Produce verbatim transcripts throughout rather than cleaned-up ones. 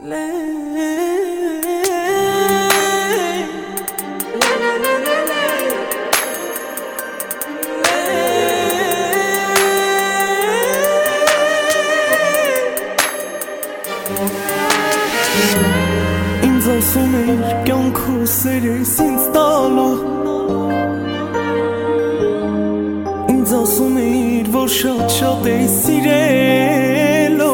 Ինձ ասում էր կյանքու սերես ինձ տալու, ինձ ասում էր որ շատ շատ է սիրելու,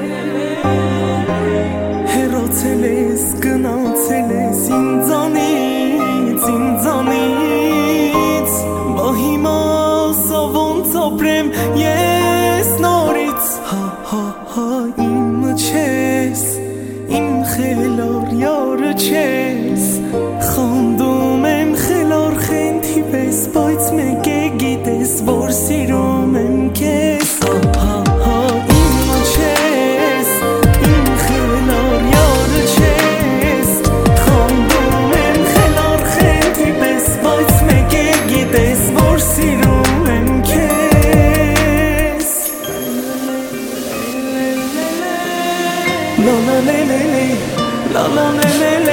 հեռացել ես գնացել ես ինձանից, ինձանից, բա հիմա սա ոնց ապրեմ ես նորից, հա հա հա իմը չես, իմ խելար յարը չես, խանդում եմ խելար խենթի պես, բայց մեկ է գիտես որ սիրում եմ քեզ, հա հա իմը չես, իմ խելար յարը չես, խանդում եմ խելար խենթի պես, բայց մեկ է գիտես որ սիրում եմ քեզ, la la la la la la la la la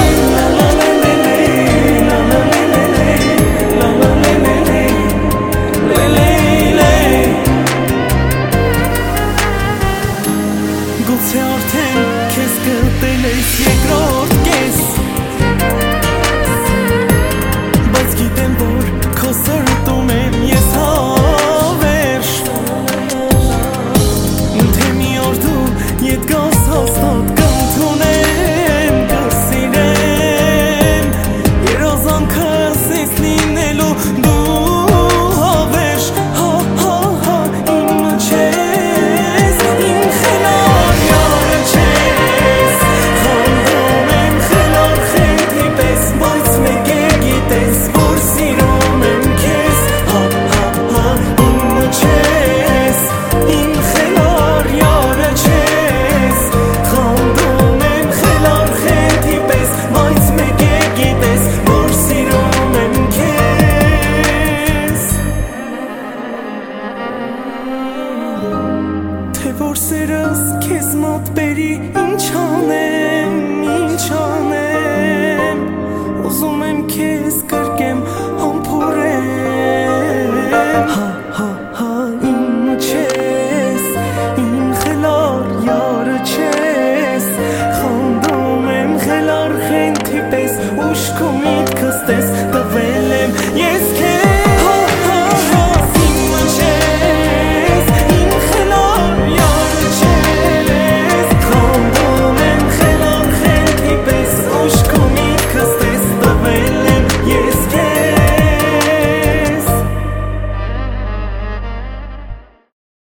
Գուցե արդեն քեզ գտել ես երկրորդ կես, բայց գիտեմ որ քո սրտում եմ ես հավերժ, թե մի օր դու ետ գաս հաստատ կընդունեմ, կսիրեմ, երազանքս ես լինելու դու հավերժ, հա հա հա իմը չես, իմ խելար յարը չես, խանդում եմ խելար խենթի պես, բայց մեկ է գիտես որ սիրում եմ քեզ, հա հա հա իմը չես, իմ խելար յարը չես, խանդում եմ խելար խենթի պես, բայց մեկ է գիտես որ սիրում եմ քեզ, թե որ սերս քեզ մոտ բերի ինչ անեմ,